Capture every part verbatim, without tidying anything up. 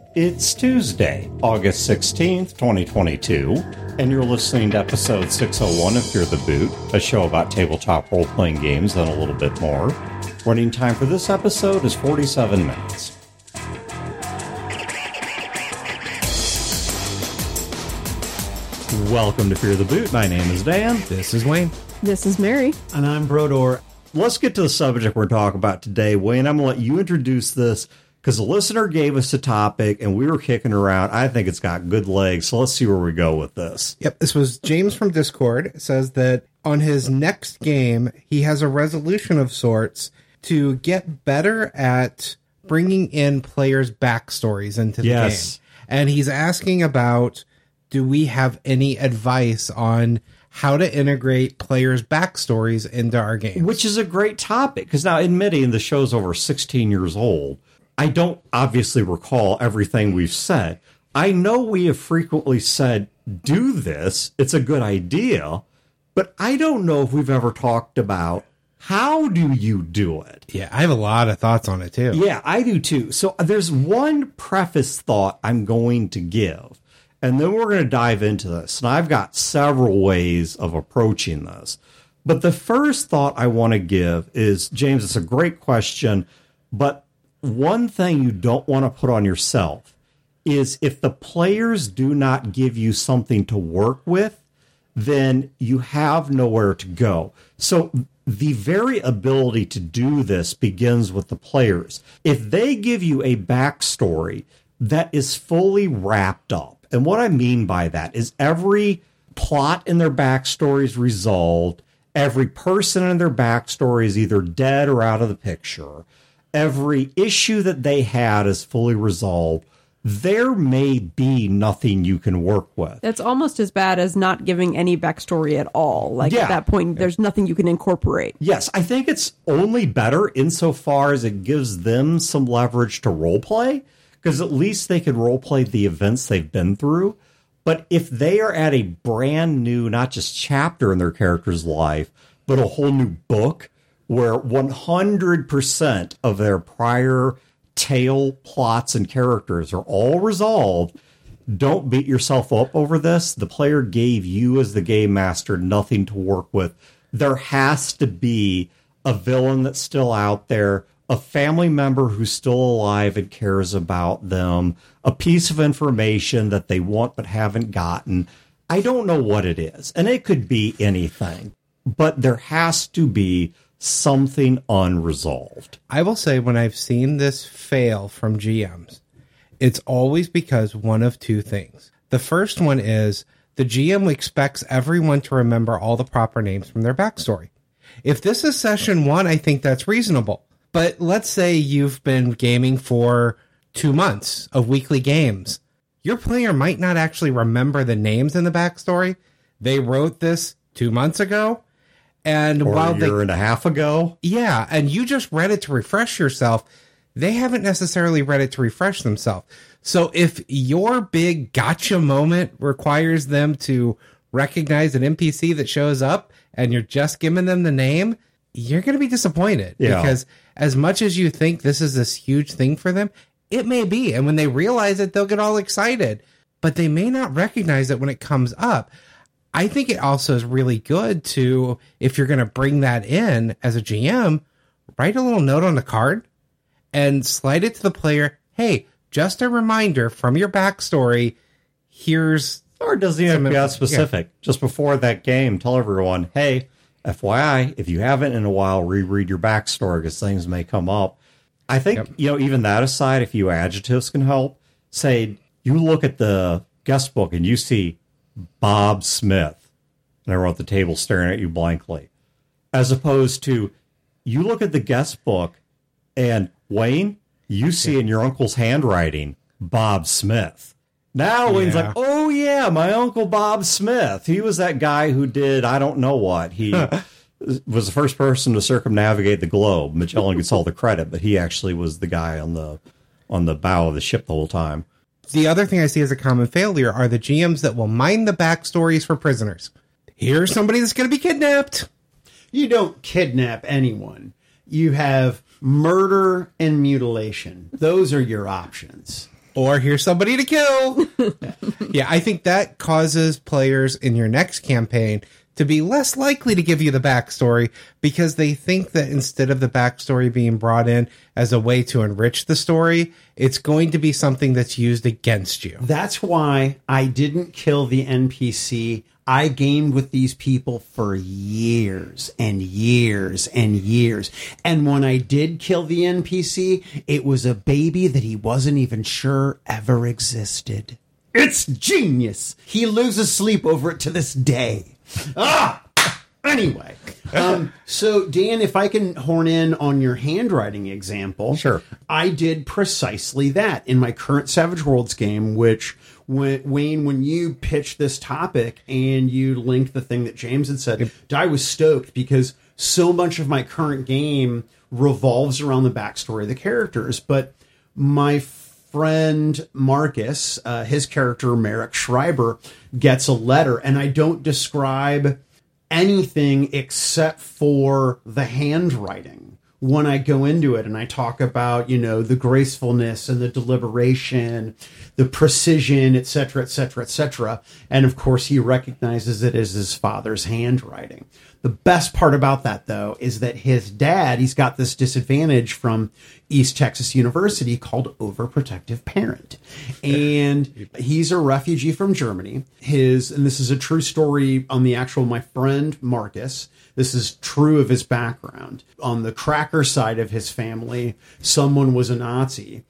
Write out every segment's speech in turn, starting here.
It's Tuesday, August sixteenth, twenty twenty-two, and you're listening to episode six oh one of Fear the Boot, a show about tabletop role-playing games and a little bit more. Running time for this episode is forty-seven minutes. Welcome to Fear the Boot. My name is Dan. This is Wayne. This is Mary. And I'm Brodor. Let's get to the subject we're talking about today. Wayne, I'm going to let you introduce this because the listener gave us a topic and we were kicking around. I think it's got good legs, so let's see where we go with this. Yep, this was James from Discord. It says that on his next game, he has a resolution of sorts to get better at bringing in players' backstories into the yes. game. And he's asking about, do we have any advice on how to integrate players' backstories into our game? Which is a great topic, because now admitting the show's over sixteen years old, I don't obviously recall everything we've said. I know we have frequently said, do this, it's a good idea, but I don't know if we've ever talked about how do you do it? Yeah, I have a lot of thoughts on it, too. Yeah, I do, too. So there's one preface thought I'm going to give, and then we're going to dive into this. And I've got several ways of approaching this. But the first thought I want to give is, James, it's a great question, but one thing you don't want to put on yourself is if the players do not give you something to work with, then you have nowhere to go. So the very ability to do this begins with the players. If they give you a backstory that is fully wrapped up, and what I mean by that is every plot in their backstory is resolved, every person in their backstory is either dead or out of the picture, every issue that they had is fully resolved, there may be nothing you can work with. That's almost as bad as not giving any backstory at all. Like Yeah. at that point, there's nothing you can incorporate. Yes, I think it's only better insofar as it gives them some leverage to roleplay, because at least they could roleplay the events they've been through. But if they are at a brand new, not just chapter in their character's life, but a whole new book, where one hundred percent of their prior tale, plots, and characters are all resolved, don't beat yourself up over this. The player gave you, as the game master, nothing to work with. There has to be a villain that's still out there, a family member who's still alive and cares about them, a piece of information that they want but haven't gotten. I don't know what it is, and it could be anything, but there has to be something unresolved. I will say, when I've seen this fail from G Ms, it's always because one of two things. The first one is the G M expects everyone to remember all the proper names from their backstory. If this is session one, I think that's reasonable. But let's say you've been gaming for two months of weekly games. Your player might not actually remember the names in the backstory. They wrote this two months ago. And or while a year they, and a half ago. Yeah, and you just read it to refresh yourself. They haven't necessarily read it to refresh themselves. So if your big gotcha moment requires them to recognize an N P C that shows up and you're just giving them the name, you're going to be disappointed. Yeah. Because as much as you think this is this huge thing for them, it may be. And when they realize it, they'll get all excited. But they may not recognize it when it comes up. I think it also is really good to, if you're going to bring that in as a G M, write a little note on the card and slide it to the player. Hey, just a reminder from your backstory. Here's... Or it doesn't even have to be that specific. Yeah. Just before that game, tell everyone, hey, F Y I, if you haven't in a while, reread your backstory because things may come up. I think, yep. you know, even that aside, a few adjectives can help. Say, you look at the guest book and you see Bob Smith, and everyone at the table staring at you blankly, as opposed to you look at the guest book and Wayne, you see in your uncle's handwriting Bob Smith. Now Wayne's yeah. like, oh yeah, my uncle Bob Smith. He was that guy who did I don't know what. He was the first person to circumnavigate the globe. Magellan gets all the credit, but he actually was the guy on the on the bow of the ship the whole time. The other thing I see as a common failure are the G Ms that will mine the backstories for prisoners. Here's somebody that's going to be kidnapped. You don't kidnap anyone. You have murder and mutilation. Those are your options. or here's somebody to kill. Yeah, I think that causes players in your next campaign to be less likely to give you the backstory because they think that instead of the backstory being brought in as a way to enrich the story, it's going to be something that's used against you. That's why I didn't kill the N P C. I gamed with these people for years and years and years. And when I did kill the N P C, it was a baby that he wasn't even sure ever existed. It's genius. He loses sleep over it to this day. Ah! Anyway, um, so Dan, if I can horn in on your handwriting example, Sure. I did precisely that in my current Savage Worlds game, which when, Wayne, when you pitched this topic and you linked the thing that James had said, I was stoked because so much of my current game revolves around the backstory of the characters. But my friend Marcus, uh, his character Merrick Schreiber, gets a letter, and I don't describe anything except for the handwriting when I go into it, and I talk about, you know, the gracefulness and the deliberation, the precision, et cetera, et cetera, et cetera. And of course, he recognizes it as his father's handwriting. The best part about that, though, is that his dad, he's got this disadvantage from East Texas University called overprotective parent. And he's a refugee from Germany. His, and this is a true story on the actual, my friend Marcus. This is true of his background. On the cracker side of his family, someone was a Nazi.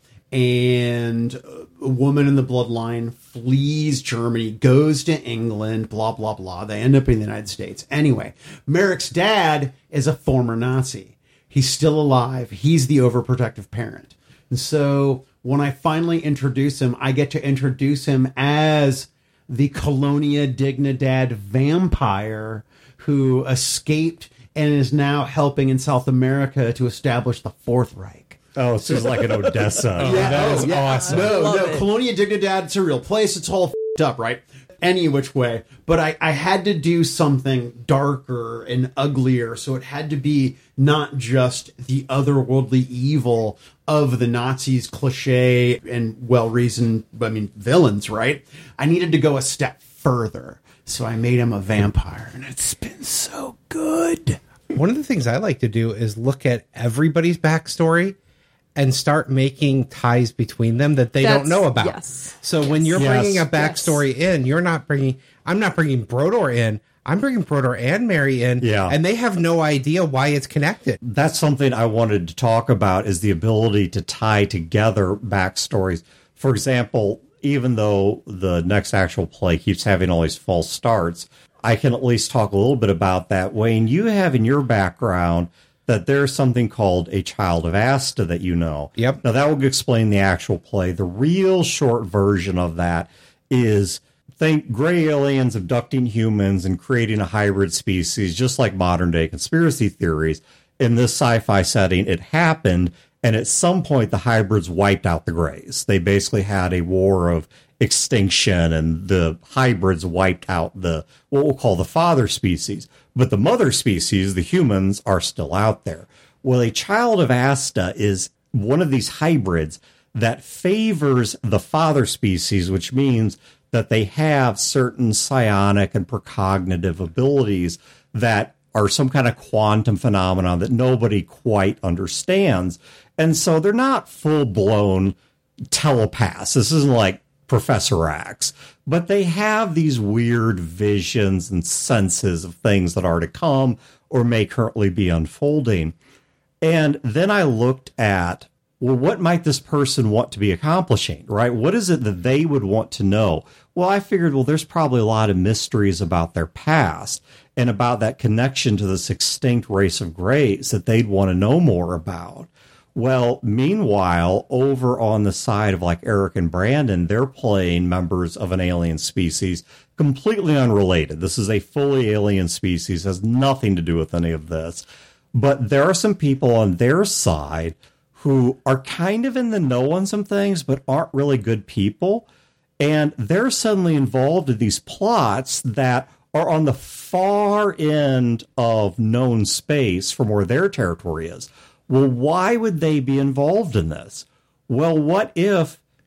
And a woman in the bloodline flees Germany, goes to England, blah, blah, blah. They end up in the United States. Anyway, Merrick's dad is a former Nazi. He's still alive. He's the overprotective parent. And so when I finally introduce him, I get to introduce him as the Colonia Dignidad vampire who escaped and is now helping in South America to establish the Fourth Reich. Oh, so it's like an Odessa. Oh, that is awesome. No, Love no, it. Colonia Dignidad, it's a real place. It's all f***ed up, right? Any which way. But I, I had to do something darker and uglier, so it had to be not just the otherworldly evil of the Nazis, cliche and well-reasoned, I mean, villains, right? I needed to go a step further, so I made him a vampire, and it's been so good. One of the things I like to do is look at everybody's backstory and start making ties between them that they That's- don't know about. yes. So when you're Yes. bringing a backstory in, you're not bringing, I'm not bringing Brodor in, I'm bringing Brodor and Mary in, Yeah. and they have no idea why it's connected. That's something I wanted to talk about is the ability to tie together backstories. For example, even though the next actual play keeps having all these false starts, I can at least talk a little bit about that. Wayne, you have in your background that there's something called a child of Asta that you know. Yep. Now, that will explain the actual play. The real short version of that is think gray aliens abducting humans and creating a hybrid species, just like modern day conspiracy theories. In this sci-fi setting, it happened, and at some point, the hybrids wiped out the grays. They basically had a war of extinction, and the hybrids wiped out the what we'll call the father species. But the mother species, the humans, are still out there. Well, a child of Asta is one of these hybrids that favors the father species, which means that they have certain psionic and precognitive abilities that are some kind of quantum phenomenon that nobody quite understands. And so they're not full-blown telepaths. This isn't like Professor X, but they have these weird visions and senses of things that are to come or may currently be unfolding. And then I looked at, well, what might this person want to be accomplishing, right? What is it that they would want to know? Well, I figured, well, there's probably a lot of mysteries about their past and about that connection to this extinct race of greys that they'd want to know more about. Well, meanwhile, over on the side of like Eric and Brandon, they're playing members of an alien species completely unrelated. This is a fully alien species, has nothing to do with any of this. But there are some people on their side who are kind of in the know on some things, but aren't really good people. And they're suddenly involved in these plots that are on the far end of known space from where their territory is. Well, why would they be involved in this? Well, what if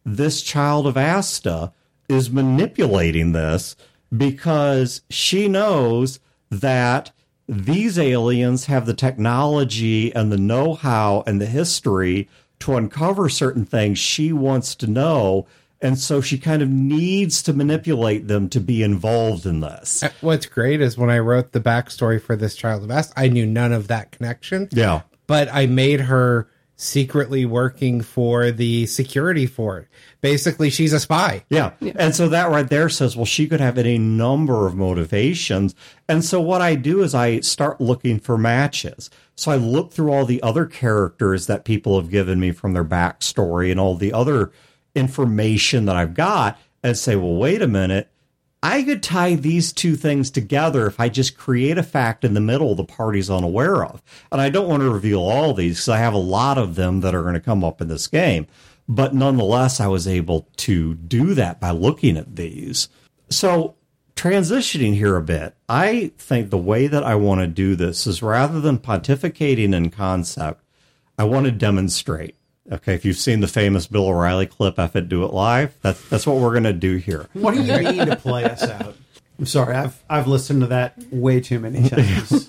this child of Asta is manipulating this because she knows that these aliens have the technology and the know-how and the history to uncover certain things she wants to know. And so she kind of needs to manipulate them to be involved in this. What's great is when I wrote the backstory for this child of Asta, I knew none of that connection. Yeah. But I made her secretly working for the security for it. Basically, she's a spy. Yeah. yeah. And so that right there says, well, she could have any number of motivations. And so what I do is I start looking for matches. So I look through all the other characters that people have given me from their backstory and all the other information that I've got and say, well, wait a minute. I could tie these two things together if I just create a fact in the middle the party's unaware of. And I don't want to reveal all these because I have a lot of them that are going to come up in this game. But nonetheless, I was able to do that by looking at these. So transitioning here a bit, I think the way that I want to do this is rather than pontificating in concept, I want to demonstrate. Okay, if you've seen the famous Bill O'Reilly clip, F It, Do It Live, that's, that's what we're going to do here. What do you mean to play us out? I'm sorry, I've I've listened to that way too many times.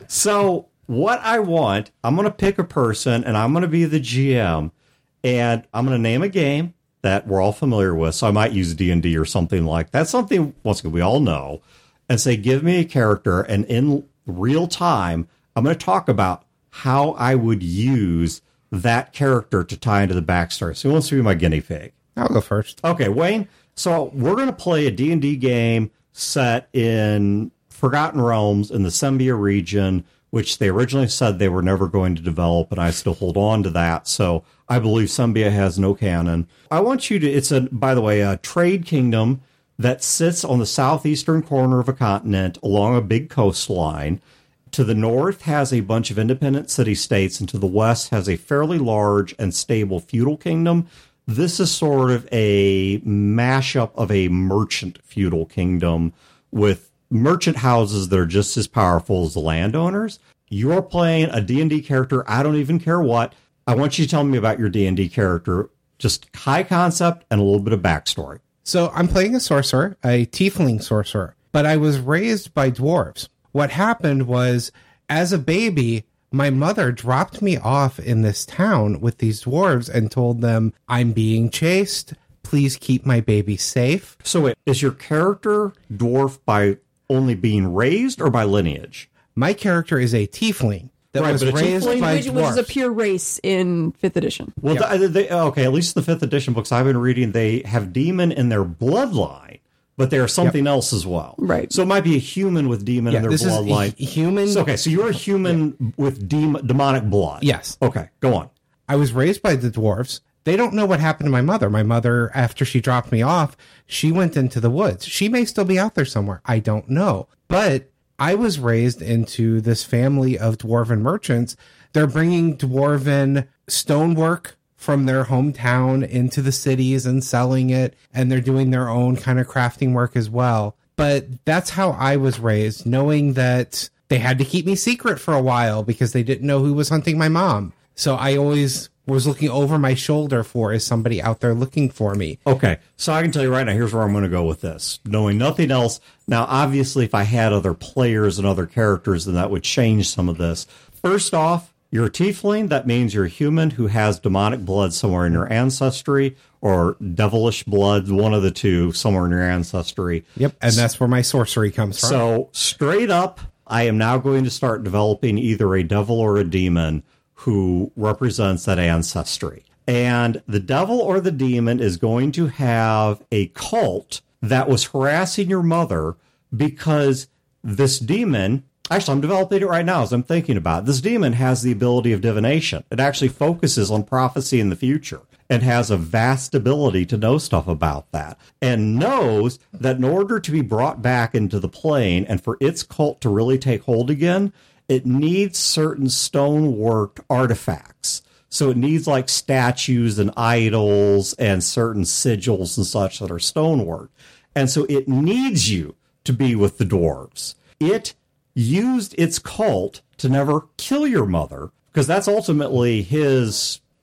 So what I want, I'm going to pick a person, and I'm going to be the G M, and I'm going to name a game that we're all familiar with. So I might use D and D or something like that. Something, once again, we all know, and say, give me a character, and in real time, I'm going to talk about how I would use that character to tie into the backstory. So who wants to be my guinea pig? I'll go first. Okay, Wayne. So we're going to play a D and D game set in Forgotten Realms in the Sembia region, which they originally said they were never going to develop, and I still hold on to that. So I believe Sembia has no canon. I want you to, it's a, by the way, a trade kingdom that sits on the southeastern corner of a continent along a big coastline. To the north has a bunch of independent city-states, and to the west has a fairly large and stable feudal kingdom. This is sort of a mashup of a merchant feudal kingdom with merchant houses that are just as powerful as the landowners. You're playing a D and D character. I don't even care what. I want you to tell me about your D and D character. Just high concept and a little bit of backstory. So I'm playing a sorcerer, a tiefling sorcerer, but I was raised by dwarves. What happened was, as a baby, my mother dropped me off in this town with these dwarves and told them, I'm being chased. Please keep my baby safe. So wait, is your character dwarf by only being raised or by lineage? My character is a tiefling that Right, was but a raised tiefling- by Which, which dwarves. is a pure race in fifth edition. Well, Yeah. th- they, okay, at least the fifth edition books I've been reading, they have demon in their bloodline, but they are something else as well. Right. So it might be a human with demon Yeah, in their this is bloodline. a human. So, okay, so you're a human with dem- demonic blood. Yes. Okay, go on. I was raised by the dwarves. They don't know what happened to my mother. My mother, after she dropped me off, she went into the woods. She may still be out there somewhere. I don't know. But I was raised into this family of dwarven merchants. They're bringing dwarven stonework from their hometown into the cities and selling it. And they're doing their own kind of crafting work as well. But that's how I was raised, knowing that they had to keep me secret for a while because they didn't know who was hunting my mom. So I always was looking over my shoulder for, is somebody out there looking for me? Okay, so I can tell you right now, here's where I'm going to go with this. Knowing nothing else, now obviously if I had other players and other characters, then that would change some of this. First off, you're a tiefling. That means you're a human who has demonic blood somewhere in your ancestry, or devilish blood, one of the two, somewhere in your ancestry. Yep, and that's where my sorcery comes from. So straight up, I am now going to start developing either a devil or a demon who represents that ancestry. And the devil or the demon is going to have a cult that was harassing your mother because this demon, actually I'm developing it right now as I'm thinking about it. This demon has the ability of divination. It actually focuses on prophecy in the future and has a vast ability to know stuff about that, and knows that in order to be brought back into the plane and for its cult to really take hold again, it needs certain stone-worked artifacts. So it needs like statues and idols and certain sigils and such that are stonework. And so it needs you to be with the dwarves. It used its cult to never kill your mother, because that's ultimately his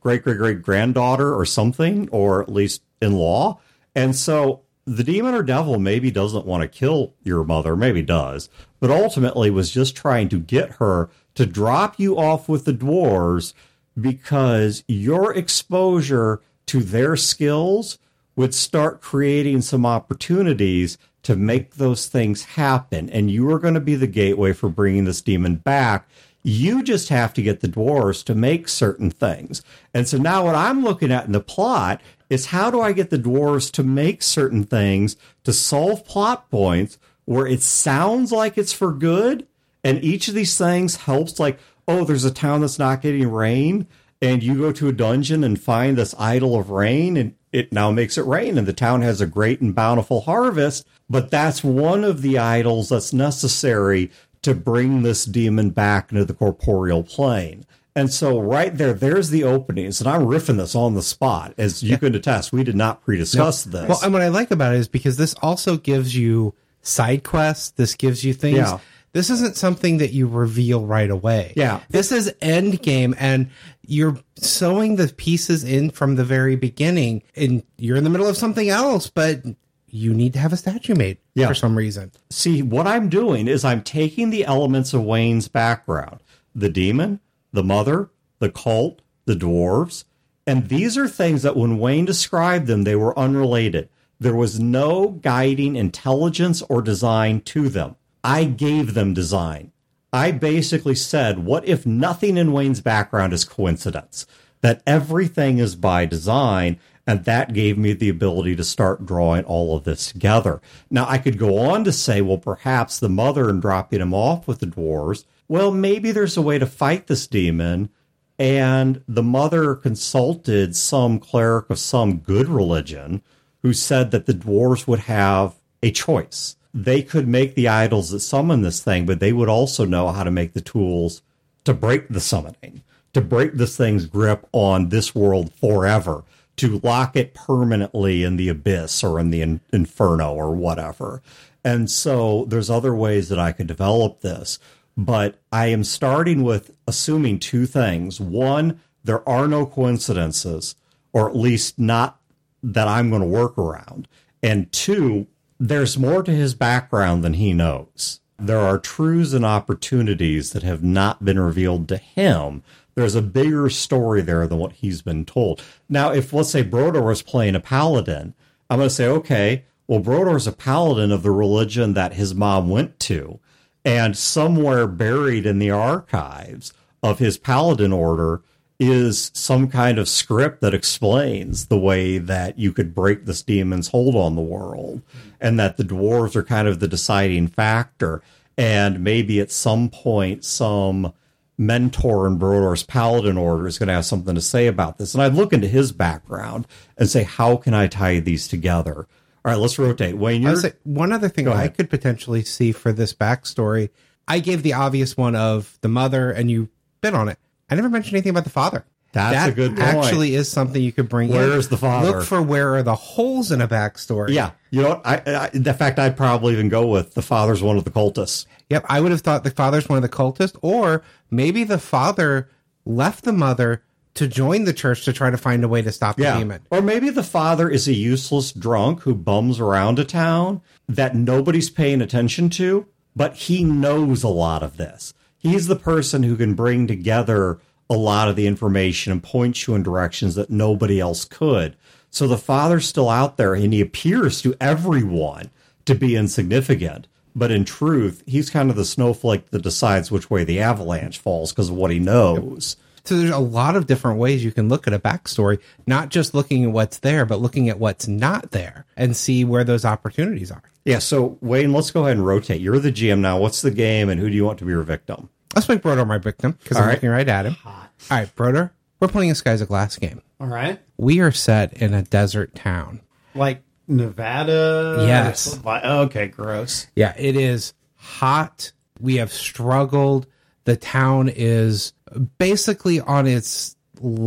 great great great granddaughter or something, or at least in law. And so the demon or devil maybe doesn't want to kill your mother, maybe does, but ultimately was just trying to get her to drop you off with the dwarves because your exposure to their skills would start creating some opportunities to make those things happen. And you are going to be the gateway for bringing this demon back. You just have to get the dwarves to make certain things. And so now what I'm looking at in the plot is how do I get the dwarves to make certain things to solve plot points where it sounds like it's for good. And each of these things helps, like, oh, there's a town that's not getting rain. And you go to a dungeon and find this idol of rain, and it now makes it rain. And the town has a great and bountiful harvest. But that's one of the idols that's necessary to bring this demon back into the corporeal plane. And so right there, there's the openings. And I'm riffing this on the spot. As you yeah. can attest, we did not pre-discuss no. this. Well, and what I like about it is because this also gives you side quests. This gives you things. Yeah. This isn't something that you reveal right away. Yeah. This is end game, and you're sewing the pieces in from the very beginning. And you're in the middle of something else, but you need to have a statue made yeah. for some reason. See, what I'm doing is I'm taking the elements of Wayne's background, the demon, the mother, the cult, the dwarves, and these are things that when Wayne described them, they were unrelated. There was no guiding intelligence or design to them. I gave them design. I basically said, what if nothing in Wayne's background is coincidence? That everything is by design, and that gave me the ability to start drawing all of this together. Now, I could go on to say, well, perhaps the mother and dropping him off with the dwarves, well, maybe there's a way to fight this demon, and the mother consulted some cleric of some good religion who said that the dwarves would have a choice. They could make the idols that summon this thing, but they would also know how to make the tools to break the summoning, to break this thing's grip on this world forever, to lock it permanently in the abyss or in the in- inferno or whatever. And so there's other ways that I could develop this, but I am starting with assuming two things. One, there are no coincidences, or at least not that I'm going to work around. And two, there's more to his background than he knows. There are truths and opportunities that have not been revealed to him. There's a bigger story there than what he's been told. Now, if, let's say, Brodor was playing a paladin, I'm going to say, okay, well, Brodor's a paladin of the religion that his mom went to. And somewhere buried in the archives of his paladin order is some kind of script that explains the way that you could break this demon's hold on the world, and that the dwarves are kind of the deciding factor. And maybe at some point, some mentor in Brodor's paladin order is going to have something to say about this. And I'd look into his background and say, how can I tie these together? All right, let's rotate. Wayne, you're... Say, one other thing I could potentially see for this backstory, I gave the obvious one of the mother, and you bit on it. I never mentioned anything about the father. That's that a good point. Actually is something you could bring Where in. Where's the father? Look for where are the holes in a backstory. Yeah. You know what? I, I, in fact, I'd probably even go with the father's one of the cultists. Yep. I would have thought the father's one of the cultists, or maybe the father left the mother to join the church to try to find a way to stop yeah. the demon. Or maybe the father is a useless drunk who bums around a town that nobody's paying attention to, but he knows a lot of this. He's the person who can bring together a lot of the information and point you in directions that nobody else could. So the father's still out there, and he appears to everyone to be insignificant. But in truth, he's kind of the snowflake that decides which way the avalanche falls because of what he knows. So there's a lot of different ways you can look at a backstory, not just looking at what's there, but looking at what's not there and see where those opportunities are. Yeah, so Wayne, let's go ahead and rotate. You're the G M now. What's the game, and who do you want to be your victim? Let's make Brodor my victim, because I'm right. looking right at him. Hot. All right, Brodor, we're playing a Skies of Glass game. All right. We are set in a desert town. Like Nevada? Yes. Okay, gross. Yeah, it is hot. We have struggled. The town is basically on its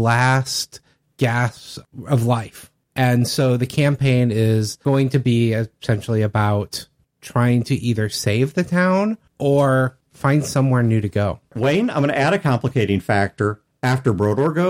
last gasp of life. And so the campaign is going to be essentially about trying to either save the town or find somewhere new to go. Wayne, I'm going to add a complicating factor. After Brodor goes,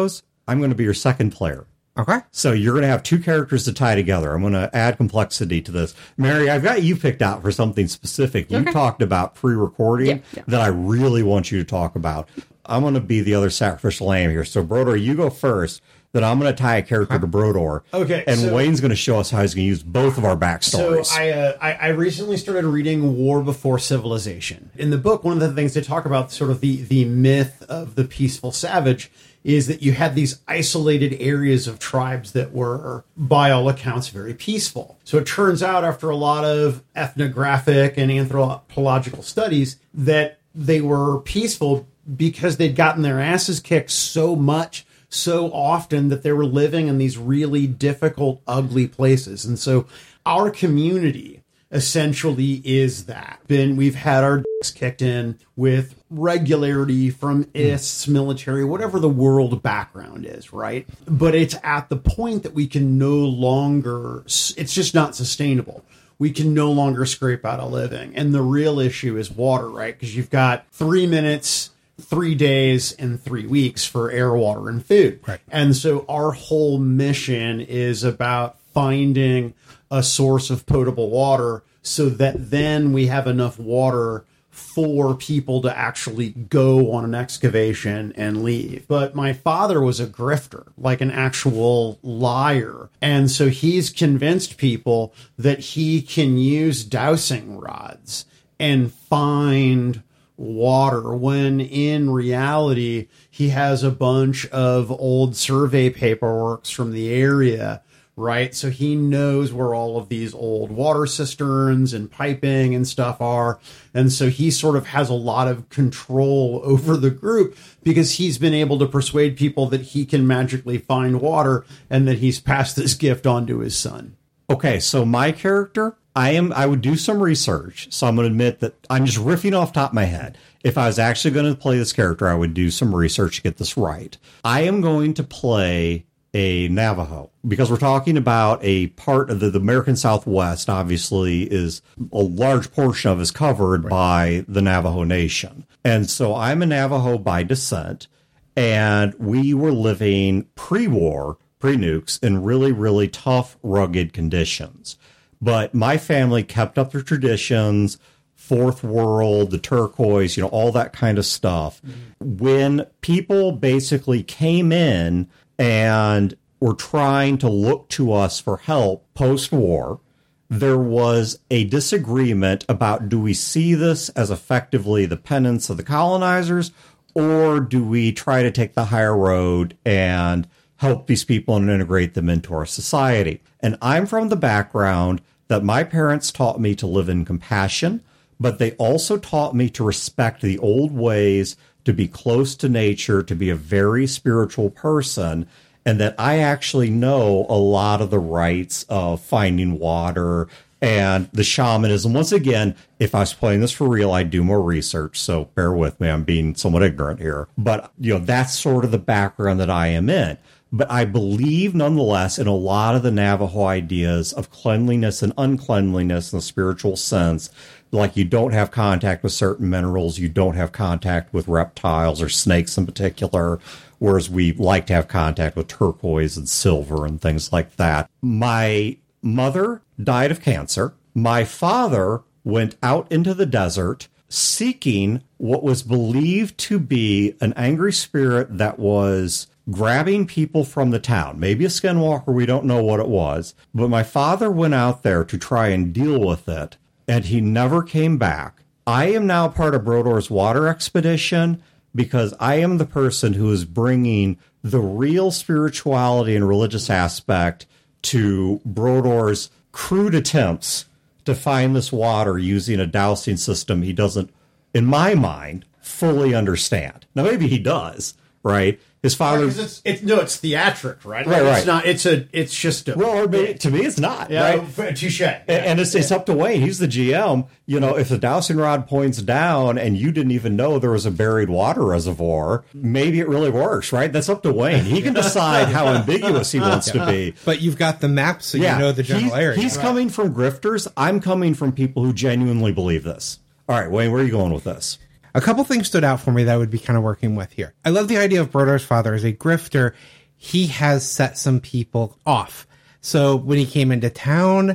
I'm going to be your second player. Okay. So you're going to have two characters to tie together. I'm going to add complexity to this. Mary, I've got you picked out for something specific. You Okay. talked about pre-recording Yeah, yeah. that I really want you to talk about. I'm going to be the other sacrificial lamb here. So, Brodor, you go first. Then I'm going to tie a character to Brodor. Okay, And so- Wayne's going to show us how he's going to use both of our So backstories. I, uh, I I recently started reading War Before Civilization. In the book, one of the things they talk about, sort of the the myth of the peaceful savage, is that you had these isolated areas of tribes that were, by all accounts, very peaceful. So it turns out, after a lot of ethnographic and anthropological studies, that they were peaceful because they'd gotten their asses kicked so much, so often, that they were living in these really difficult, ugly places. And so our community essentially is that. Been we've had our dicks kicked in with regularity from I S S, military, whatever the world background is, right? But it's at the point that we can no longer, it's just not sustainable. We can no longer scrape out a living. And the real issue is water, right? Because you've got three minutes, three days, and three weeks for air, water, and food. Right. And so our whole mission is about finding a source of potable water so that then we have enough water for people to actually go on an excavation and leave. But my father was a grifter, like an actual liar. And so he's convinced people that he can use dowsing rods and find water, when in reality he has a bunch of old survey paperworks from the area, right? So he knows where all of these old water cisterns and piping and stuff are. And so he sort of has a lot of control over the group because he's been able to persuade people that he can magically find water and that he's passed this gift on to his son. Okay, so my character, I am. I would do some research. So I'm going to admit that I'm just riffing off the top of my head. If I was actually going to play this character, I would do some research to get this right. I am going to play a Navajo because we're talking about a part of the, the American Southwest. Obviously, is a large portion of is covered right. by the Navajo Nation, and so I'm a Navajo by descent, and we were living pre-war. Pre-nukes in really, really tough, rugged conditions. But my family kept up their traditions, Fourth World, the turquoise, you know, all that kind of stuff. Mm-hmm. When people basically came in and were trying to look to us for help post-war, there was a disagreement about, do we see this as effectively the penance of the colonizers, or do we try to take the higher road and help these people and integrate them into our society? And I'm from the background that my parents taught me to live in compassion, but they also taught me to respect the old ways, to be close to nature, to be a very spiritual person, and that I actually know a lot of the rites of finding water and the shamanism. Once again, if I was playing this for real, I'd do more research, so bear with me. I'm being somewhat ignorant here. But, you know, that's sort of the background that I am in. But I believe, nonetheless, in a lot of the Navajo ideas of cleanliness and uncleanliness in the spiritual sense. Like, you don't have contact with certain minerals, you don't have contact with reptiles or snakes in particular, whereas we like to have contact with turquoise and silver and things like that. My mother died of cancer. My father went out into the desert seeking what was believed to be an angry spirit that was grabbing people from the town. Maybe a skinwalker, we don't know what it was. But my father went out there to try and deal with it, and he never came back. I am now part of Brodor's water expedition because I am the person who is bringing the real spirituality and religious aspect to Brodor's crude attempts to find this water using a dowsing system he doesn't, in my mind, fully understand. Now, maybe he does, right? His father, right, it's, it's no, it's theatric, right? Right, it's right. not. It's a. It's just a. Well, or maybe, to me, it's not. Yeah, right? Touche. Yeah. And, and it's, it's up to Wayne. He's the G M. You know, if the dowsing rod points down and you didn't even know there was a buried water reservoir, maybe it really works, right? That's up to Wayne. He can decide how ambiguous he wants to be. But you've got the map, so you know the general he's, area. He's right. coming from grifters. I'm coming from people who genuinely believe this. All right, Wayne, where are you going with this? A couple things stood out for me that I would be kind of working with here. I love the idea of Brodor's father as a grifter. he has set some people off. So when he came into town,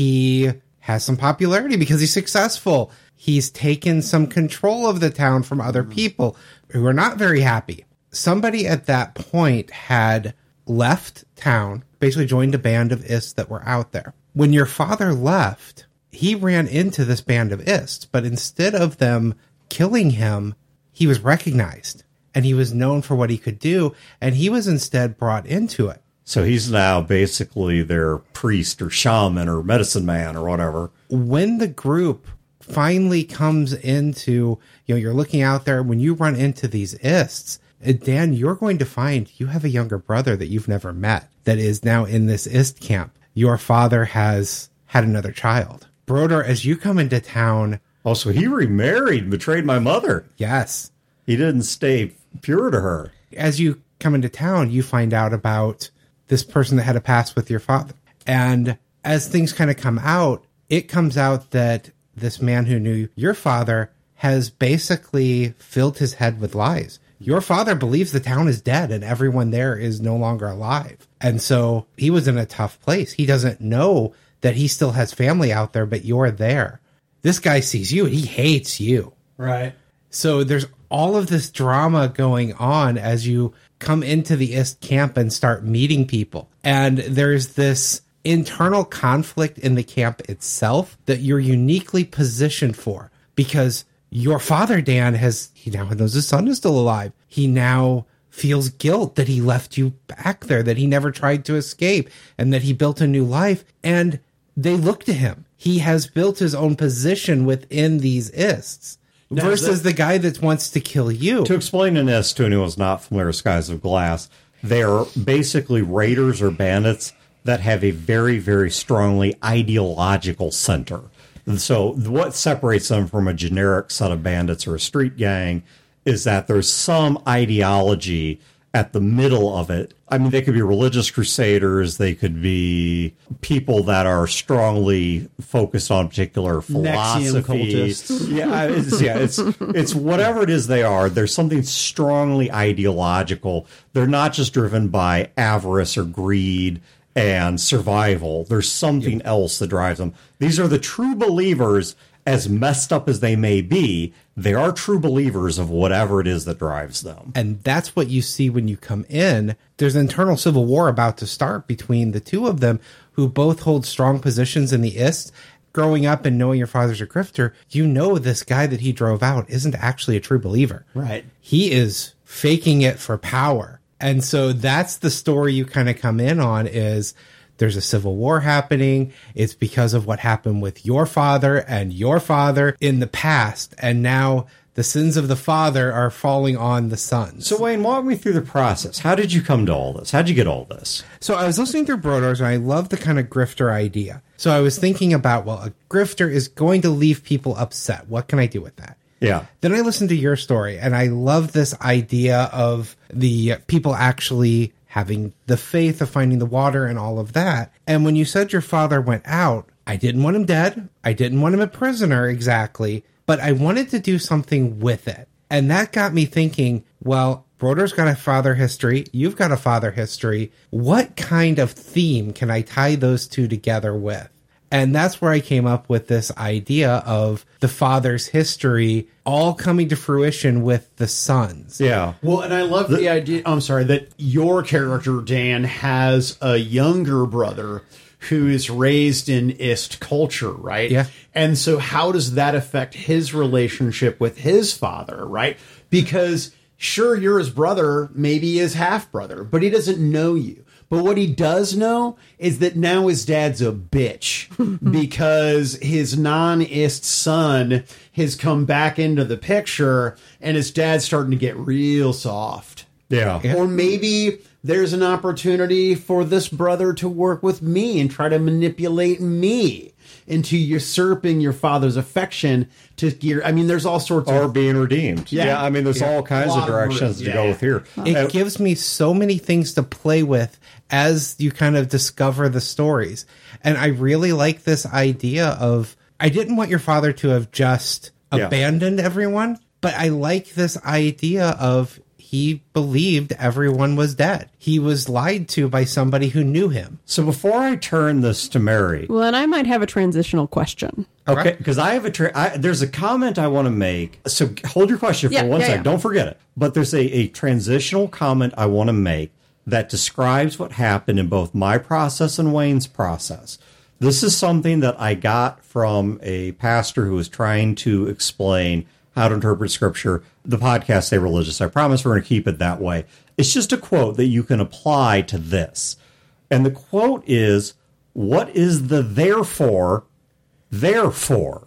he has some popularity because he's successful. He's taken some control of the town from other people who are not very happy. Somebody at that point had left town, basically joined a band of Ists that were out there. When your father left, he ran into this band of Ists, but instead of them killing him, he was recognized and he was known for what he could do, and he was instead brought into it. So he's now basically their priest or shaman or medicine man or whatever. When the group finally comes into, you know, you're looking out there, when you run into these Ists, Dan, you're going to find you have a younger brother that you've never met that is now in this Ist camp. Your father has had another child. Brodeur, as you come into town... Oh, so he remarried and betrayed my mother. Yes. He didn't stay pure to her. As you come into town, you find out about this person that had a past with your father. And as things kind of come out, it comes out that this man who knew your father has basically filled his head with lies. Your father believes the town is dead and everyone there is no longer alive. And so he was in a tough place. He doesn't know that he still has family out there, but you're there. This guy sees you. He hates you. Right. So there's all of this drama going on as you come into the Ist camp and start meeting people. And there's this internal conflict in the camp itself that you're uniquely positioned for, because your father, Dan, has, he now knows his son is still alive. He now feels guilt that he left you back there, that he never tried to escape, and that he built a new life. And they look to him. He has built his own position within these Ists. Now, versus that, the guy that wants to kill you. To explain an Ist to anyone who's not familiar with Skies of Glass, they're basically raiders or bandits that have a very, very strongly ideological center. And so what separates them from a generic set of bandits or a street gang is that there's some ideology at the middle of it. I mean, they could be religious crusaders. They could be people that are strongly focused on particular philosophy. cultists. Yeah, it's, yeah, it's it's whatever it is they are. There's something strongly ideological. They're not just driven by avarice or greed and survival. There's something yeah. else that drives them. These are the true believers. As messed up as they may be, they are true believers of whatever it is that drives them. And that's what you see when you come in. There's an internal civil war about to start between the two of them, who both hold strong positions in the Ist. Growing up and knowing your father's a grifter, you know this guy that he drove out isn't actually a true believer. Right. He is faking it for power. And so that's the story you kind of come in on, is there's a civil war happening. It's because of what happened with your father and your father in the past. And now the sins of the father are falling on the sons. So, Wayne, walk me through the process. How did you come to all this? How did you get all this? So I was listening through Brodeur's, and I love the kind of grifter idea. So I was thinking about, well, a grifter is going to leave people upset. What can I do with that? Yeah. Then I listened to your story, and I love this idea of the people actually having the faith of finding the water and all of that. And when you said your father went out, I didn't want him dead. I didn't want him a prisoner exactly, but I wanted to do something with it. And that got me thinking, well, Brodeur's got a father history. You've got a father history. What kind of theme can I tie those two together with? And that's where I came up with this idea of the father's history all coming to fruition with the sons. Yeah. Well, and I love the, the idea, I'm sorry, that your character, Dan, has a younger brother who is raised in Ist culture, right? Yeah. And so how does that affect his relationship with his father, right? Because sure, you're his brother, maybe his half-brother, but he doesn't know you. But what he does know is that now his dad's a bitch because his non-Ist son has come back into the picture and his dad's starting to get real soft. Yeah. Yeah. Or maybe there's an opportunity for this brother to work with me and try to manipulate me into usurping your father's affection to gear. I mean, there's all sorts Or of... being redeemed. Yeah. Yeah, I mean, there's Yeah. all kinds A lot of of directions room. to Yeah, go yeah. with here. It Uh, gives me so many things to play with as you kind of discover the stories. And I really like this idea of, I didn't want your father to have just Yeah. abandoned everyone, but I like this idea of he believed everyone was dead. He was lied to by somebody who knew him. So before I turn this to Mary, Well, and I might have a transitional question. okay, because I have a tra- I, there's a comment I want to make. So hold your question for Yeah, one yeah, second. yeah. Don't forget it. But there's a, a transitional comment I want to make that describes what happened in both my process and Wayne's process. This is something that I got from a pastor who was trying to explain how to interpret Scripture. The podcast, Stay Religious. I promise we're going to keep it that way. It's just a quote that you can apply to this. And the quote is, what is the therefore, therefore?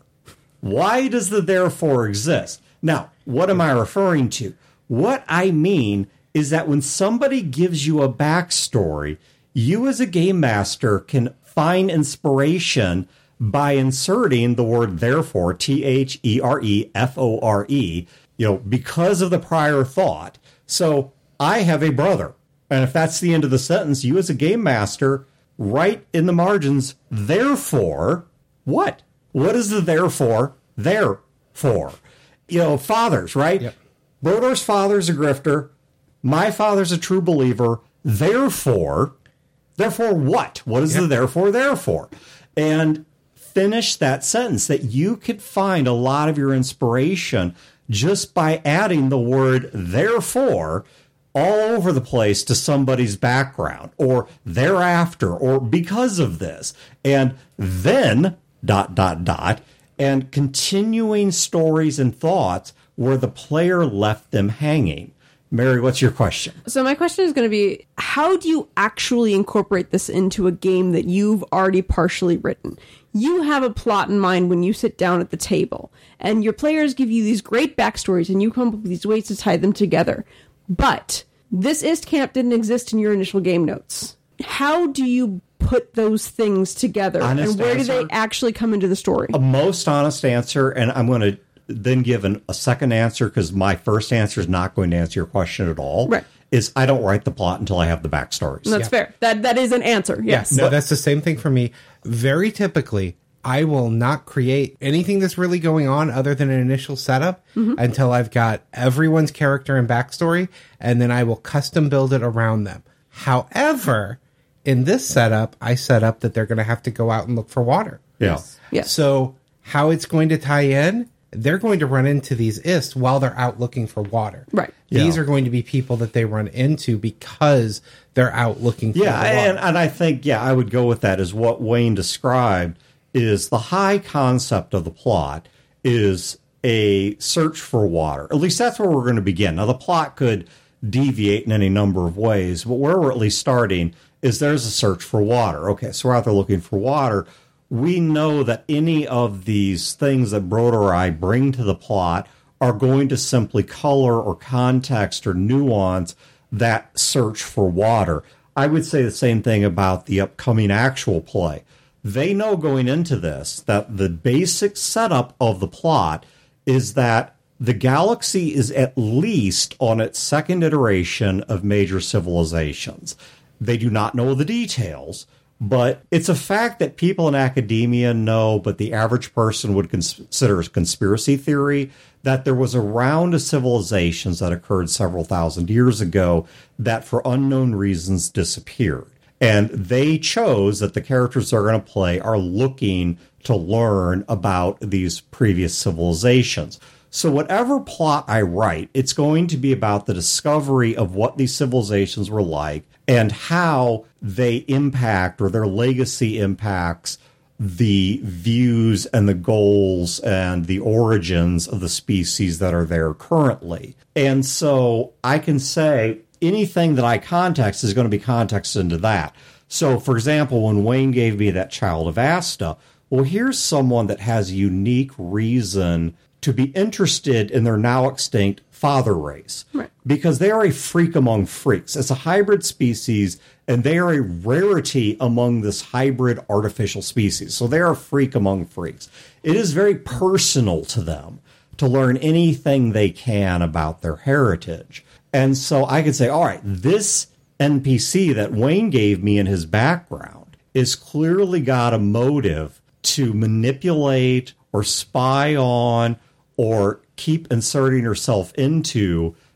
Why does the therefore exist? Now, what am I referring to? What I mean is that when somebody gives you a backstory, you as a game master can find inspiration by inserting the word therefore, T H E R E F O R E, you know, because of the prior thought. So I have a brother. And if that's the end of the sentence, you as a game master write in the margins, therefore, what? What is the therefore? Therefore. You know, fathers, right? Yep. Brodor's father's a grifter. My father's a true believer. Therefore, therefore what? What is Yep. the therefore, therefore? And finish that sentence, that you could find a lot of your inspiration just by adding the word therefore all over the place to somebody's background, or thereafter, or because of this. And then, dot, dot, dot, and continuing stories and thoughts where the player left them hanging. Mary, what's your question? So my question is going to be, how do you actually incorporate this into a game that you've already partially written? You have a plot in mind when you sit down at the table, and your players give you these great backstories, and you come up with these ways to tie them together. But this Ist camp didn't exist in your initial game notes. How do you put those things together, Honest and where do answer? they actually come into the story? A most honest answer, and I'm going to then give an, a second answer because my first answer is not going to answer your question at all. Right. Is I don't write the plot until I have the backstories. That's Yeah. fair. That that is an answer. Yes. No, But- that's the same thing for me. Very typically, I will not create anything that's really going on other than an initial setup until I've got everyone's character and backstory, and then I will custom build it around them. However, in this setup, I set up that they're going to have to go out and look for water. Yeah. Yes. So how it's going to tie in, they're going to run into these Ist while they're out looking for water. Right. These Yeah. are going to be people that they run into because they're out looking for Yeah, the water. and, and I think, yeah, I would go with that is what Wayne described is the high concept of the plot is a search for water. At least that's where we're going to begin. Now, the plot could deviate in any number of ways, but where we're at least starting is there's a search for water. Okay, so we're out there looking for water. We know that any of these things that Broder or I bring to the plot are going to simply color or context or nuance that search for water. I would say the same thing about the upcoming actual play. They know going into this that the basic setup of the plot is that the galaxy is at least on its second iteration of major civilizations. They do not know the details, but it's a fact that people in academia know, but the average person would consider as conspiracy theory, that there was a round of civilizations that occurred several thousand years ago that for unknown reasons disappeared. And they chose that the characters they're going to play are looking to learn about these previous civilizations. So whatever plot I write, it's going to be about the discovery of what these civilizations were like and how they impact or their legacy impacts the views and the goals and the origins of the species that are there currently. And so I can say anything that I context is going to be contexted into that. So, for example, when Wayne gave me that Child of Asta, well, here's someone that has a unique reason to be interested in their now extinct father race. Right. Because they are a freak among freaks. It's a hybrid species, and they are a rarity among this hybrid artificial species. So they are a freak among freaks. It is very personal to them to learn anything they can about their heritage. And so I could say, all right, this N P C that Wayne gave me in his background is clearly got a motive to manipulate or spy on or keep inserting herself into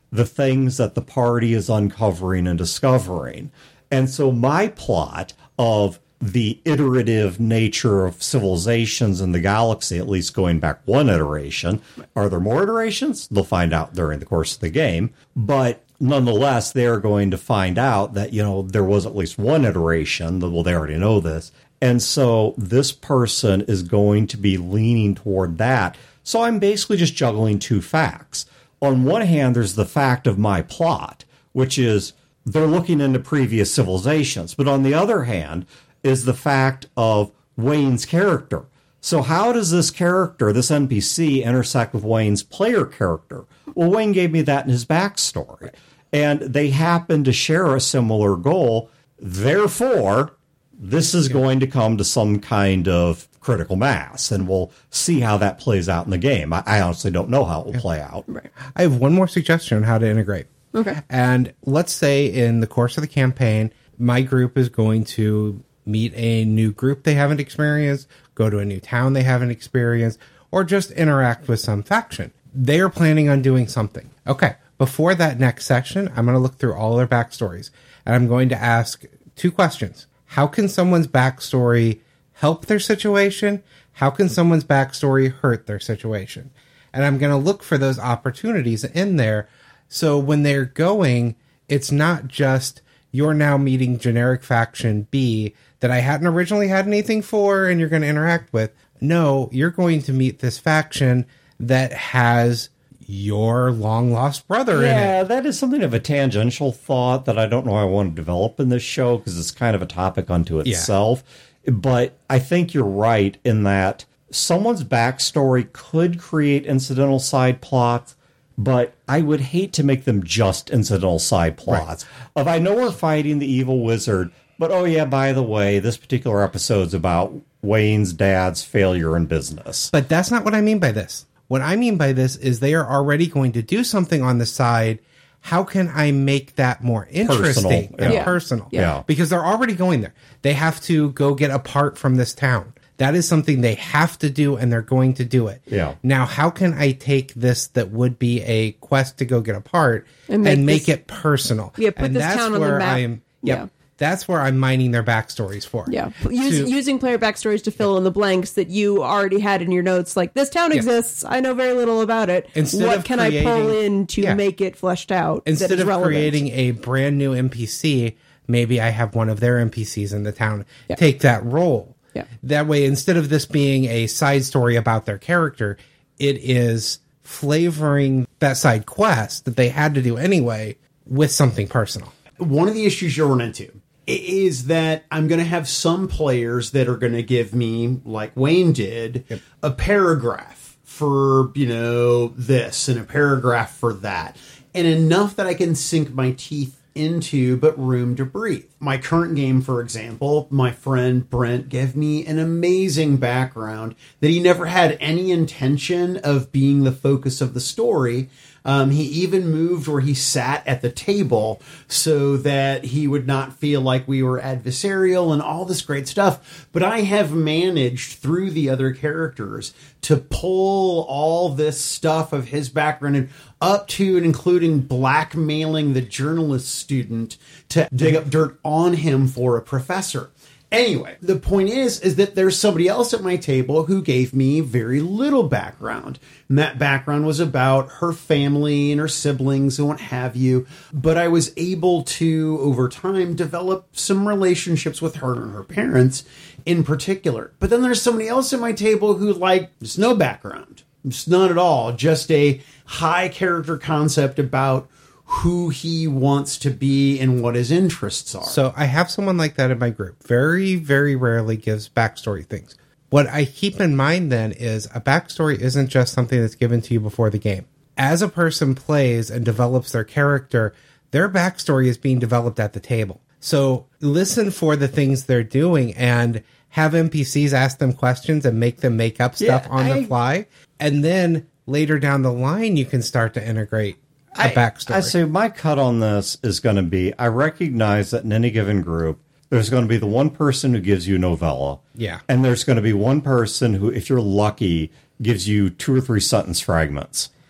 the things that the party is uncovering and discovering. And so my plot of the iterative nature of civilizations in the galaxy, at least going back one iteration. Are there more iterations? They'll find out during the course of the game. But nonetheless, they're going to find out that, you know, there was at least one iteration. Well, they already know this. And so this person is going to be leaning toward that. So I'm basically just juggling two facts. On one hand, there's the fact of my plot, which is they're looking into previous civilizations. But on the other hand, is the fact of Wayne's character. So how does this character, this N P C, intersect with Wayne's player character? Well, Wayne gave me that in his backstory. And they happen to share a similar goal. Therefore, this is going to come to some kind of critical mass, and we'll see how that plays out in the game. I, I honestly don't know how it will yeah. play out. Right. I have one more suggestion on how to integrate. Okay. And let's say in the course of the campaign, my group is going to meet a new group they haven't experienced, go to a new town they haven't experienced, or just interact with some faction. They are planning on doing something. Okay, before that next section, I'm going to look through all their backstories, and I'm going to ask two questions. How can someone's backstory help their situation? How can someone's backstory hurt their situation? And I'm going to look for those opportunities in there, so when they're going, it's not just you're now meeting generic faction B that I hadn't originally had anything for and you're going to interact with. No, you're going to meet this faction that has your long-lost brother yeah, in it. Yeah, that is something of a tangential thought that I don't know I want to develop in this show because it's kind of a topic unto itself. Yeah. But I think you're right in that someone's backstory could create incidental side plots, but I would hate to make them just incidental side plots. Right. If I know we're fighting the evil wizard, but oh yeah, by the way, this particular episode's about Wayne's dad's failure in business. But that's not what I mean by this. What I mean by this is they are already going to do something on the side. How can I make that more interesting personal. and Yeah. personal? Yeah. Because they're already going there. They have to go get a part from this town. That is something they have to do, and they're going to do it. Yeah. Now, how can I take this that would be a quest to go get a part And and make make, this- it personal? Yeah, put and this that's town on the where map. I'm, yep, Yeah. That's where I'm mining their backstories for. Yeah, Use, To- using player backstories to fill in the blanks that you already had in your notes. Like, this town Yes. exists. I know very little about it. Instead what of can I pull creating- in to Yeah. make it fleshed out? that Instead is of relevant? creating a brand new N P C, maybe I have one of their N P Cs in the town Yeah. take that role. Yeah. That way, instead of this being a side story about their character, it is flavoring that side quest that they had to do anyway with something personal. One of the issues you'll run into is that I'm going to have some players that are going to give me, like Wayne did, Yep. a paragraph for, you know, this and a paragraph for that. And enough that I can sink my teeth into, but room to breathe. My current game, for example, my friend Brent gave me an amazing background that he never had any intention of being the focus of the story. Um, he even moved where he sat at the table so that he would not feel like we were adversarial and all this great stuff. But I have managed through the other characters to pull all this stuff of his background and up to and including blackmailing the journalist student to dig up dirt on him for a professor. Anyway, the point is, is that there's somebody else at my table who gave me very little background. And that background was about her family and her siblings and what have you. But I was able to, over time, develop some relationships with her and her parents in particular. But then there's somebody else at my table who, like, just no background. Just none at all. Just a high character concept about who he wants to be and what his interests are. So I have someone like that in my group. Very, very rarely gives backstory things. What I keep in mind then is a backstory isn't just something that's given to you before the game. As a person plays and develops their character, their backstory is being developed at the table. So listen for the things they're doing and have N P Cs ask them questions and make them make up stuff Yeah, on I- the fly. And then later down the line, you can start to integrate a backstory. I, I say my cut on this is going to be, I recognize that in any given group, there's going to be the one person who gives you novella. Yeah. And there's going to be one person who, if you're lucky, gives you two or three sentence fragments.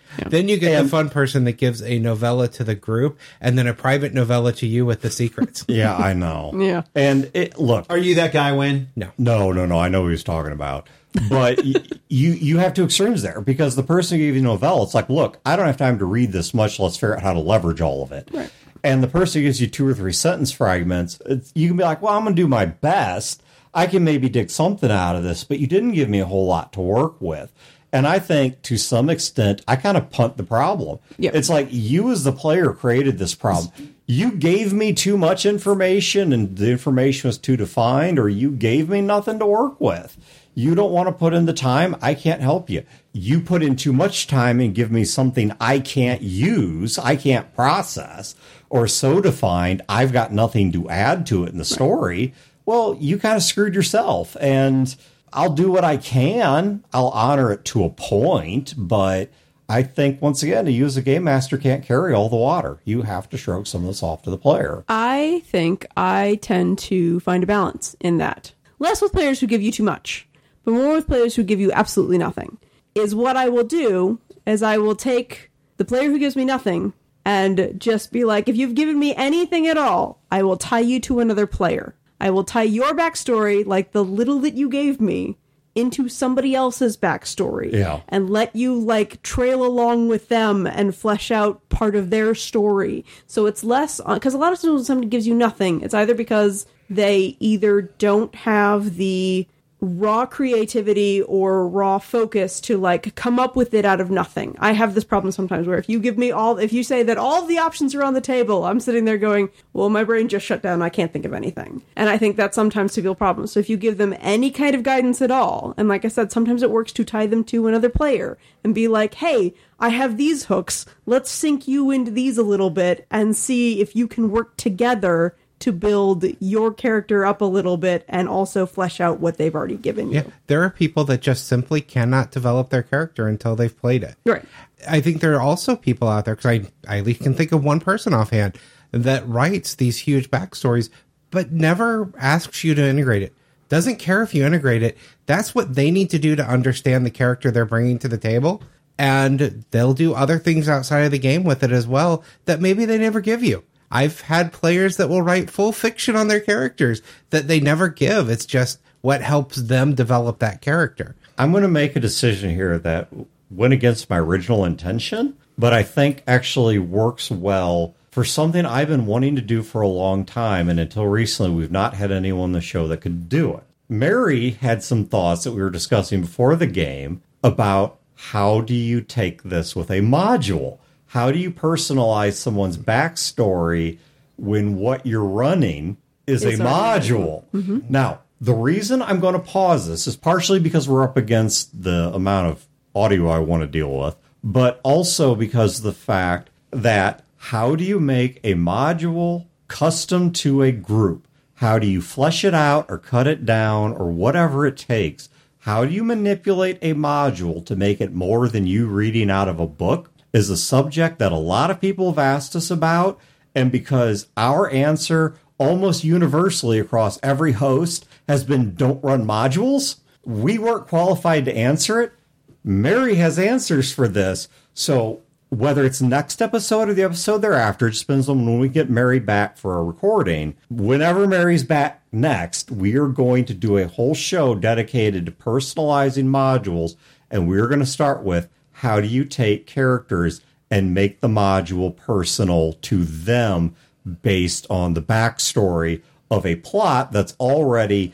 Then you get And- the fun person that gives a novella to the group and then a private novella to you with the secrets. Yeah, I know. Yeah. And it, look, Are you that guy, Wayne? No. no, no, no. I know what he's talking about. But y- you you have two extremes there because the person who gave you a novella, it's like, look, I don't have time to read this much. Let's figure out how to leverage all of it. Right. And the person who gives you two or three sentence fragments, it's, you can be like, well, I'm going to do my best. I can maybe dig something out of this, but you didn't give me a whole lot to work with. And I think to some extent, I kind of punt the problem. Yep. It's like you as the player created this problem. You gave me too much information and the information was too defined, or you gave me nothing to work with. You don't want to put in the time. I can't help you. You put in too much time and give me something I can't use, I can't process, or so defined, I've got nothing to add to it in the story. Well, you kind of screwed yourself. And I'll do what I can. I'll honor it to a point, but I think, once again, to use a game master can't carry all the water. You have to stroke some of this off to the player. I think I tend to find a balance in that. Less with players who give you too much, but more with players who give you absolutely nothing. Is what I will do is I will take the player who gives me nothing and just be like, if you've given me anything at all, I will tie you to another player. I will tie your backstory, like the little that you gave me, into somebody else's backstory. Yeah. And let you, like, trail along with them and flesh out part of their story. So it's less, because a lot of times when somebody gives you nothing, it's either because they either don't have the raw creativity or raw focus to, like, come up with it out of nothing. I have this problem sometimes where if you give me all, if you say that all of the options are on the table, I'm sitting there going, well, my brain just shut down. I can't think of anything. And I think that's sometimes a real problem. So if you give them any kind of guidance at all, and like I said, sometimes it works to tie them to another player and be like, hey, I have these hooks. Let's sync you into these a little bit and see if you can work together to build your character up a little bit and also flesh out what they've already given you. Yeah, there are people that just simply cannot develop their character until they've played it. Right. I think there are also people out there, because I, I at least can think of one person offhand, that writes these huge backstories, but never asks you to integrate it. Doesn't care if you integrate it. That's what they need to do to understand the character they're bringing to the table. And they'll do other things outside of the game with it as well that maybe they never give you. I've had players that will write full fiction on their characters that they never give. It's just what helps them develop that character. I'm going to make a decision here that went against my original intention, but I think actually works well for something I've been wanting to do for a long time. And until recently, we've not had anyone on the show that could do it. Mary had some thoughts that we were discussing before the game about how do you take this with a module? How do you personalize someone's backstory when what you're running is It's a a module? Mm-hmm. Now, the reason I'm going to pause this is partially because we're up against the amount of audio I want to deal with, but also because of the fact that how do you make a module custom to a group? How do you flesh it out or cut it down or whatever it takes? How do you manipulate a module to make it more than you reading out of a book? Is a subject that a lot of people have asked us about. And because our answer almost universally across every host has been don't run modules, we weren't qualified to answer it. Mary has answers for this. So whether it's next episode or the episode thereafter, it just depends on when we get Mary back for a recording. Whenever Mary's back next, we are going to do a whole show dedicated to personalizing modules. And we're going to start with, how do you take characters and make the module personal to them based on the backstory of a plot that's already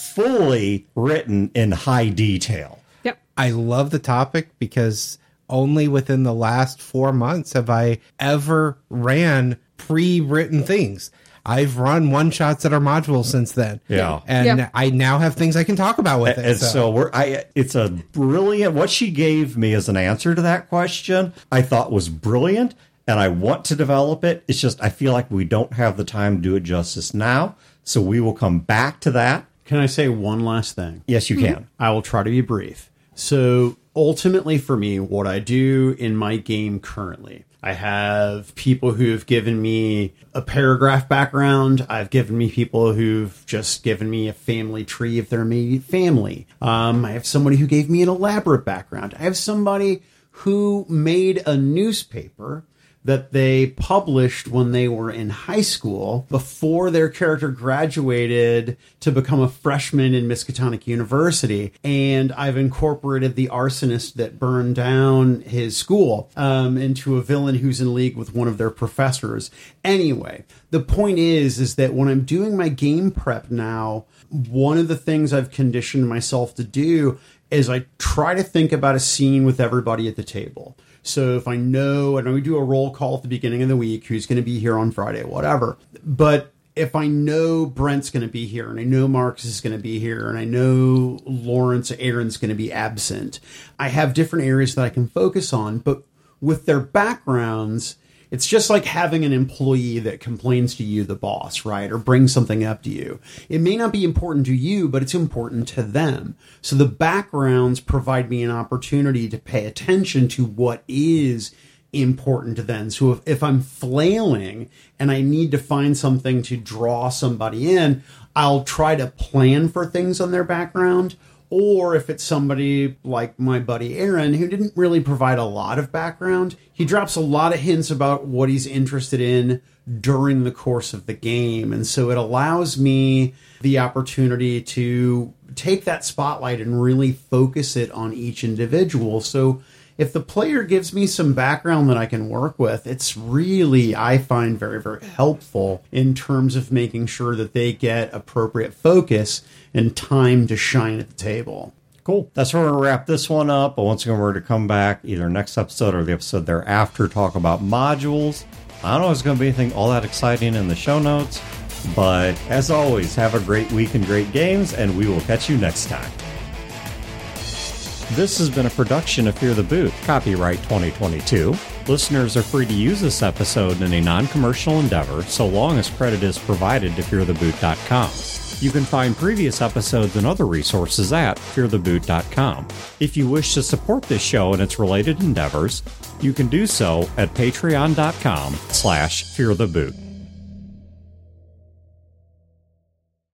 fully written in high detail? Yep. I love the topic because only within the last four months have I ever ran pre-written things. I've run one-shots that are modules since then. Yeah. And Yeah. I now have things I can talk about with And it. so, we're, I, it's a brilliant, what she gave me as an answer to that question, I thought was brilliant, and I want to develop it. It's just, I feel like we don't have the time to do it justice now. So we will come back to that. Can I say one last thing? Yes, you can. I will try to be brief. So ultimately for me, what I do in my game currently, I have people who have given me a paragraph background. I've given me people who've just given me a family tree of their immediate family. Um, I have somebody who gave me an elaborate background. I have somebody who made a newspaper that they published when they were in high school before their character graduated to become a freshman in Miskatonic University. And I've incorporated the arsonist that burned down his school um, into a villain who's in league with one of their professors. Anyway, the point is, is that when I'm doing my game prep now, one of the things I've conditioned myself to do is I try to think about a scene with everybody at the table. So if I know, and we do a roll call at the beginning of the week, who's going to be here on Friday, whatever. But if I know Brent's going to be here, and I know Marcus is going to be here, and I know Lawrence, Aaron's going to be absent, I have different areas that I can focus on. But with their backgrounds, it's just like having an employee that complains to you, the boss, right? Or brings something up to you. It may not be important to you, but it's important to them. So the backgrounds provide me an opportunity to pay attention to what is important to them. So if, if I'm flailing and I need to find something to draw somebody in, I'll try to plan for things on their background. Or if it's somebody like my buddy Aaron, who didn't really provide a lot of background, he drops a lot of hints about what he's interested in during the course of the game. And so it allows me the opportunity to take that spotlight and really focus it on each individual. So if the player gives me some background that I can work with, it's really, I find, very, very helpful in terms of making sure that they get appropriate focus and time to shine at the table. Cool. That's where we're going to wrap this one up. But once again, we're going to come back either next episode or the episode thereafter, talk about modules. I don't know if it's going to be anything all that exciting in the show notes. But as always, have a great week and great games, and we will catch you next time. This has been a production of Fear the Boot, copyright twenty twenty-two. Listeners are free to use this episode in a non-commercial endeavor, so long as credit is provided to fear the boot dot com. You can find previous episodes and other resources at fear the boot dot com. If you wish to support this show and its related endeavors, you can do so at patreon dot com slash fear the boot.